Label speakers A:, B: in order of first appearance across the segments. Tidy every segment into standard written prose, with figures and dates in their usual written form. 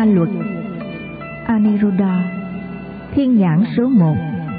A: Na Luật, Aniruddha, thiên nhãn số 1.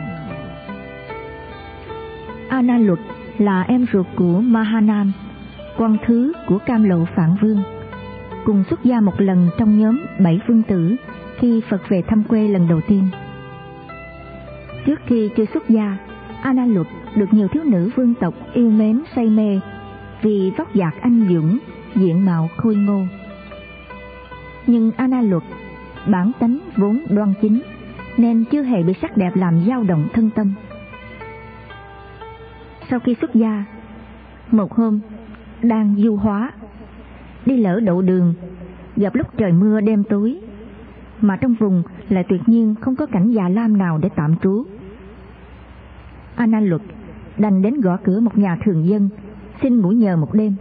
A: Na Luật là em ruột của Mahanam, quan thứ của Cam Lộ Phạn Vương, cùng xuất gia một lần trong nhóm 7 vương tử khi Phật về thăm quê lần đầu tiên. Trước khi chưa xuất gia, Na Luật được nhiều thiếu nữ vương tộc yêu mến say mê vì vóc dạc anh dũng, diện mạo khôi ngô. Nhưng Na Luật bản tánh vốn đoan chính nên chưa hề bị sắc đẹp làm dao động thân tâm. Sau khi xuất gia, một hôm đang du hóa, đi lỡ đậu đường, gặp lúc trời mưa đêm tối, mà trong vùng lại tuyệt nhiên không có cảnh già lam nào để tạm trú. Na Luật đành đến gõ cửa một nhà thường dân xin ngủ nhờ một đêm.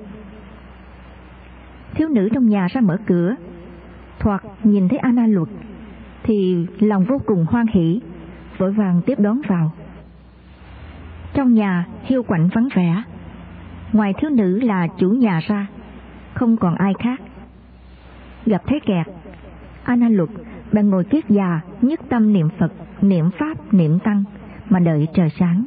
A: Thiếu nữ trong nhà ra mở cửa, thoạt nhìn thấy Na Luật thì lòng vô cùng hoan hỉ, vội vàng tiếp đón vào. Trong nhà hiu quạnh vắng vẻ, ngoài thiếu nữ là chủ nhà ra, không còn ai khác. Gặp thế kẹt, Na Luật bèn ngồi kiết già, nhất tâm niệm Phật, niệm Pháp, niệm Tăng mà đợi trời sáng.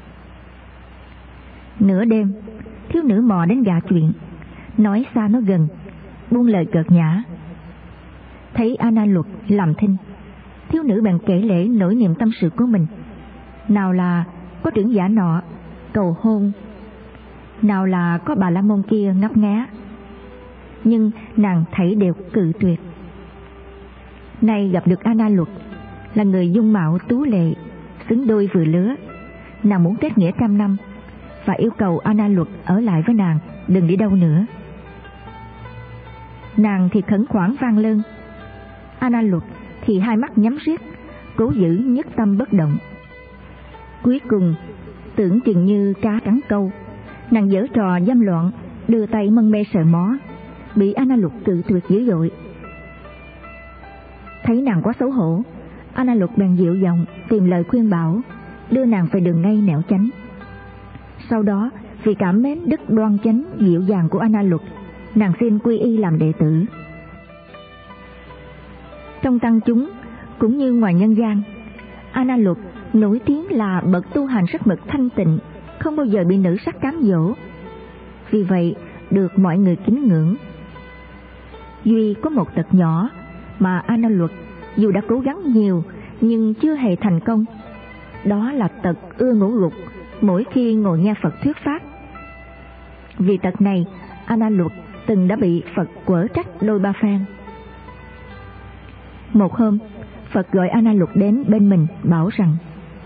A: Nửa đêm, thiếu nữ mò đến gạ chuyện, nói xa nói gần, buông lời cợt nhã. Thấy Na Luật làm thinh, thiếu nữ bèn kể lể nỗi niềm tâm sự của mình. Nào là có trưởng giả nọ cầu hôn, nào là có bà la môn kia ngấp nghé, nhưng nàng thảy đều cự tuyệt. Nay gặp được Na Luật là người dung mạo tú lệ, xứng đôi vừa lứa, nàng muốn kết nghĩa trăm năm và yêu cầu Na Luật ở lại với nàng, đừng đi đâu nữa. Nàng thì khẩn khoản van lơn, Na Luật thì hai mắt nhắm riết, cố giữ nhất tâm bất động. Cuối cùng tưởng chừng như cá cắn câu, nàng giở trò dâm loạn, đưa tay mân mê sờ mó, bị Na Luật cự tuyệt dữ dội. Thấy nàng quá xấu hổ, Na Luật bèn dịu giọng tìm lời khuyên bảo, đưa nàng về đường ngay nẻo chánh. Sau đó vì cảm mến đức đoan chánh dịu dàng của Na Luật, nàng xin quy y làm đệ tử. Trong tăng chúng cũng như ngoài nhân gian, Na Luật nổi tiếng là bậc tu hành rất mực thanh tịnh, không bao giờ bị nữ sắc cám dỗ, vì vậy được mọi người kính ngưỡng. Duy có một tật nhỏ mà Na Luật dù đã cố gắng nhiều nhưng chưa hề thành công, đó là tật ưa ngủ gục mỗi khi ngồi nghe Phật thuyết pháp. Vì tật này, Na Luật từng đã bị Phật quở trách đôi ba phen. Một hôm, Phật gọi Na Luật đến bên mình bảo rằng: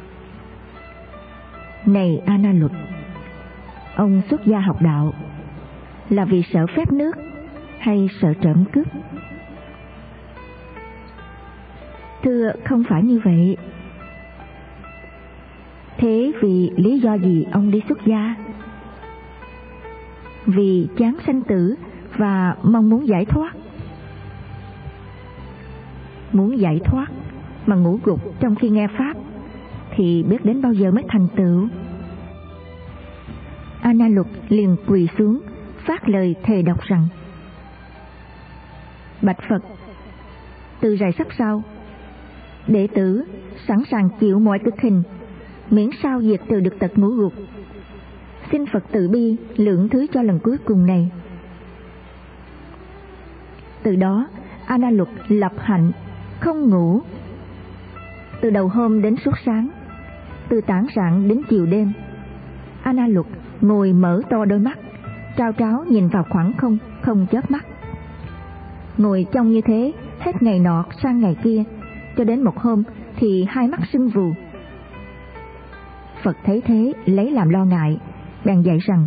A: Này Na Luật, ông xuất gia học đạo là vì sợ phép nước hay sợ trộm cướp? Thưa, không phải như vậy. Thế vì lý do gì ông đi xuất gia? Vì chán sanh tử và mong muốn giải thoát. Muốn giải thoát mà ngủ gục trong khi nghe pháp thì biết đến bao giờ mới thành tựu? Na Luật liền quỳ xuống, phát lời thề độc rằng: Bạch Phật, từ rày sắp sau, đệ tử sẵn sàng chịu mọi cực hình, miễn sao diệt trừ được tật ngủ gục. Xin Phật từ bi lượng thứ cho lần cuối cùng này. Từ đó Na Luật lập hạnh không ngủ, từ đầu hôm đến suốt sáng, từ tảng rạng đến chiều đêm. Na Luật ngồi mở to đôi mắt, trao tráo nhìn vào khoảng không, không chớp mắt. Ngồi trong như thế hết ngày nọ sang ngày kia, cho đến một hôm thì hai mắt sưng vù. Phật thấy thế lấy làm lo ngại, bèn dạy rằng: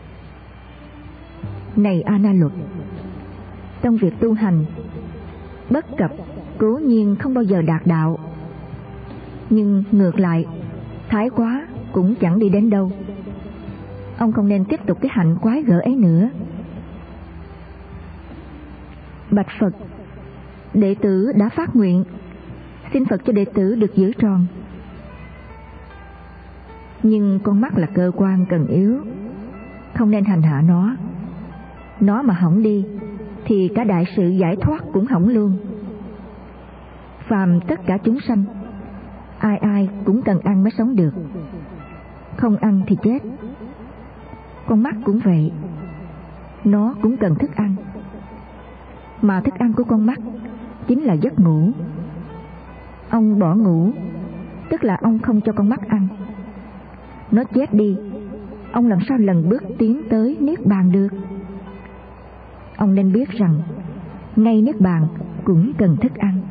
A: Này Na Luật, trong việc tu hành, bất cập cố nhiên không bao giờ đạt đạo, nhưng ngược lại thái quá cũng chẳng đi đến đâu. Ông không nên tiếp tục cái hạnh quái gở ấy nữa. Bạch Phật, đệ tử đã phát nguyện, xin Phật cho đệ tử được giữ tròn. Nhưng con mắt là cơ quan cần yếu, không nên hành hạ nó. Nó mà hỏng đi thì cả đại sự giải thoát cũng hỏng luôn. phàm tất cả chúng sanh, ai ai cũng cần ăn mới sống được, không ăn thì chết. Con mắt cũng vậy, nó cũng cần thức ăn, mà thức ăn của con mắt chính là giấc ngủ. Ông bỏ ngủ, tức là ông không cho con mắt ăn. Nó chết đi, ông làm sao lần bước tiến tới niết bàn được? Ông nên biết rằng ngay niết bàn cũng cần thức ăn.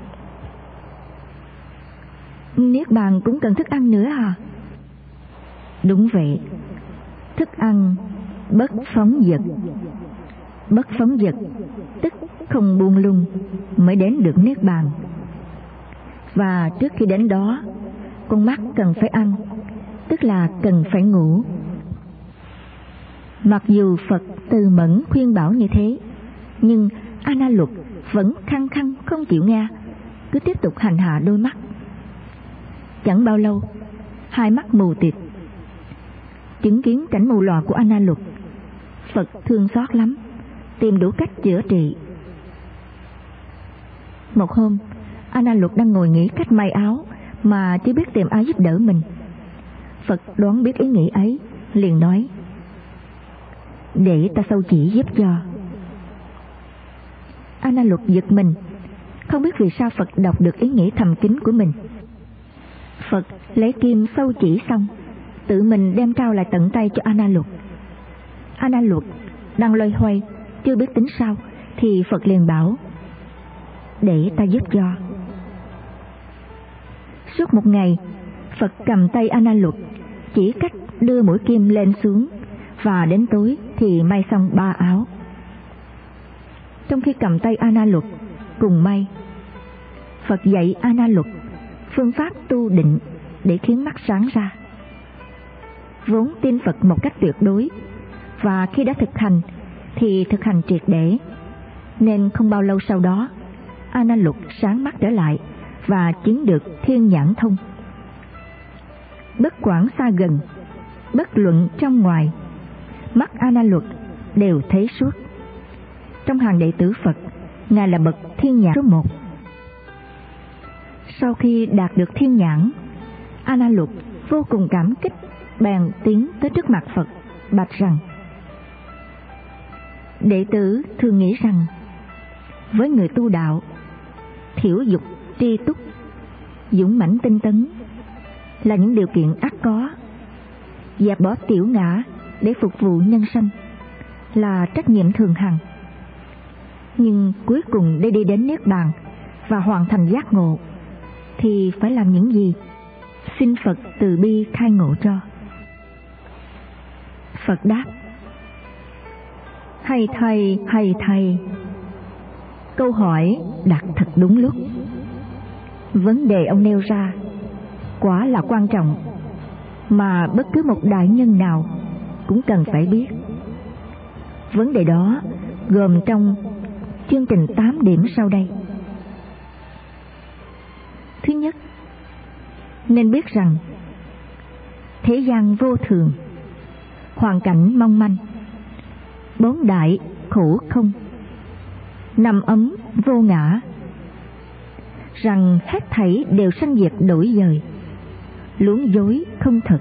A: Niết bàn cũng cần thức ăn nữa à? Đúng vậy. Thức ăn bất phóng dật. Bất phóng dật tức không buông lung mới đến được niết bàn. Và trước khi đến đó, con mắt cần phải ăn, tức là cần phải ngủ. Mặc dù Phật từ mẫn khuyên bảo như thế, nhưng A Na Luật vẫn khăng khăng không chịu nghe, cứ tiếp tục hành hạ đôi mắt. Chẳng bao lâu, hai mắt mù tịt. Chứng kiến cảnh mù lòa của A Na Luật, Phật thương xót lắm, tìm đủ cách chữa trị. Một hôm, A Na Luật đang ngồi nghĩ cách may áo mà chưa biết tìm ai giúp đỡ mình. Phật đoán biết ý nghĩ ấy, liền nói: để ta sâu chỉ giúp cho. A Na Luật giật mình, không biết vì sao Phật đọc được ý nghĩ thầm kín của mình. Phật lấy kim sâu chỉ xong, tự mình đem trao lại tận tay cho A Na Luật. A Na Luật đang loay hoay chưa biết tính sao, thì Phật liền bảo: để ta giúp cho. Suốt một ngày, Phật cầm tay A Na Luật, chỉ cách đưa mũi kim lên xuống, và đến tối thì may xong 3 áo. Trong khi cầm tay A Na Luật cùng may, Phật dạy A Na Luật phương pháp tu định để khiến mắt sáng ra. Vốn tin Phật một cách tuyệt đối, và khi đã thực hành thì thực hành triệt để, nên không bao lâu sau đó, A Na Luật sáng mắt trở lại và chứng được thiên nhãn thông. Bất quản xa gần, bất luận trong ngoài, mắt A Na Luật đều thấy suốt. Trong hàng đệ tử Phật, Ngài là bậc thiên nhãn số 1. Sau khi đạt được thiên nhãn, A Na Luật vô cùng cảm kích, bèn tiến tới trước mặt Phật bạch rằng: đệ tử thường nghĩ rằng với người tu đạo, thiểu dục, tri túc, dũng mãnh tinh tấn là những điều kiện ắt có. Dẹp bỏ tiểu ngã để phục vụ nhân sanh là trách nhiệm thường hằng. Nhưng cuối cùng để đi đến niết bàn và hoàn thành giác ngộ thì phải làm những gì? Xin Phật từ bi khai ngộ cho. Phật đáp: hay thầy, câu hỏi đặt thật đúng lúc. Vấn đề ông nêu ra quả là quan trọng, mà bất cứ một đại nhân nào cũng cần phải biết. Vấn đề đó gồm trong chương trình 8 điểm sau đây. Thứ nhất, nên biết rằng thế gian vô thường, hoàn cảnh mong manh, 4 đại khổ không, 5 ấm vô ngã, rằng hết thảy đều sanh diệt đổi dời, luống dối không thật,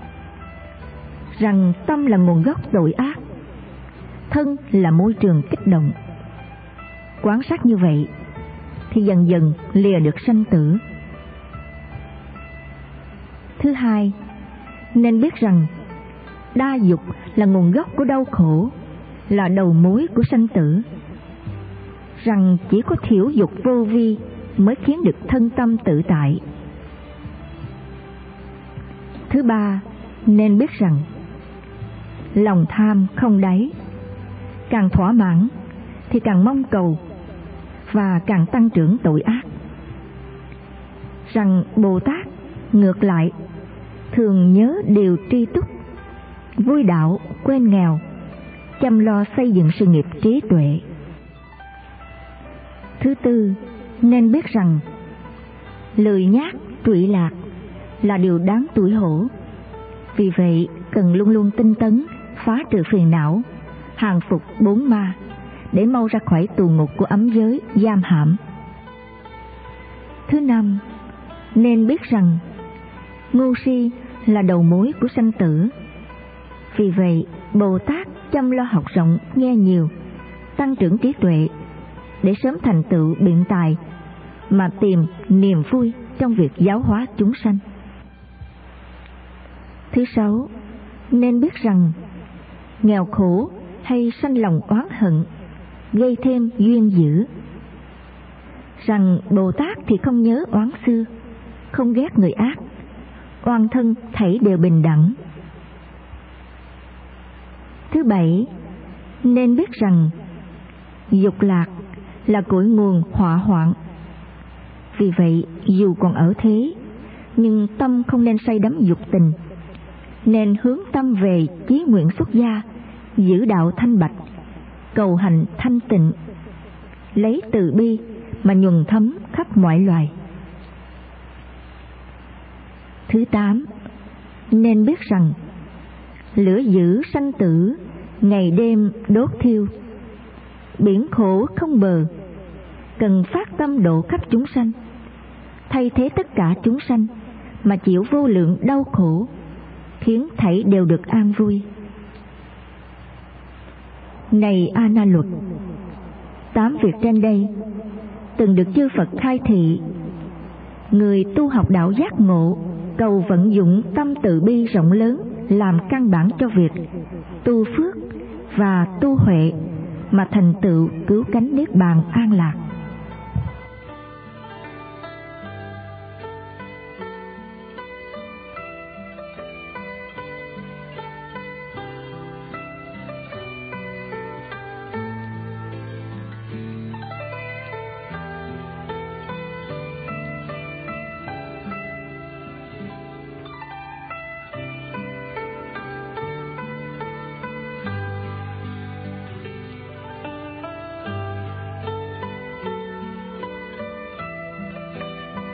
A: rằng tâm là nguồn gốc tội ác, thân là môi trường kích động. Quán sát như vậy thì dần dần lìa được sanh tử. Thứ hai, nên biết rằng đa dục là nguồn gốc của đau khổ, là đầu mối của sanh tử, rằng chỉ có thiểu dục vô vi mới khiến được thân tâm tự tại. Thứ ba, nên biết rằng lòng tham không đáy, càng thỏa mãn thì càng mong cầu và càng tăng trưởng tội ác. Rằng Bồ Tát ngược lại thường nhớ điều tri túc, vui đạo quên nghèo, chăm lo xây dựng sự nghiệp trí tuệ. Thứ tư, nên biết rằng lười nhác trụy lạc là điều đáng tủi hổ. Vì vậy cần luôn luôn tinh tấn phá trừ phiền não, hàng phục 4 ma để mau ra khỏi tù ngục của ấm giới giam hãm. Thứ năm, nên biết rằng ngu si là đầu mối của sanh tử. Vì vậy, Bồ Tát chăm lo học rộng, nghe nhiều, tăng trưởng trí tuệ để sớm thành tựu biện tài mà tìm niềm vui trong việc giáo hóa chúng sanh. Thứ sáu, nên biết rằng nghèo khổ hay sanh lòng oán hận gây thêm duyên dữ. Rằng Bồ Tát thì không nhớ oán xưa, không ghét người ác, oan thân thảy đều bình đẳng. Thứ bảy, nên biết rằng dục lạc là cội nguồn họa hoạn. Vì vậy, dù còn ở thế, nhưng tâm không nên say đắm dục tình, nên hướng tâm về chí nguyện xuất gia, giữ đạo thanh bạch, cầu hành thanh tịnh, lấy từ bi mà nhuần thấm khắp mọi loài. Thứ tám, nên biết rằng lửa dữ sanh tử ngày đêm đốt thiêu, biển khổ không bờ, cần phát tâm độ khắp chúng sanh, thay thế tất cả chúng sanh mà chịu vô lượng đau khổ, khiến thảy đều được an vui. Này A Na Luật, 8 việc trên đây từng được chư Phật khai thị. Người tu học đạo giác ngộ cầu vận dụng tâm từ bi rộng lớn làm căn bản cho việc tu phước và tu huệ mà thành tựu cứu cánh niết bàn an lạc.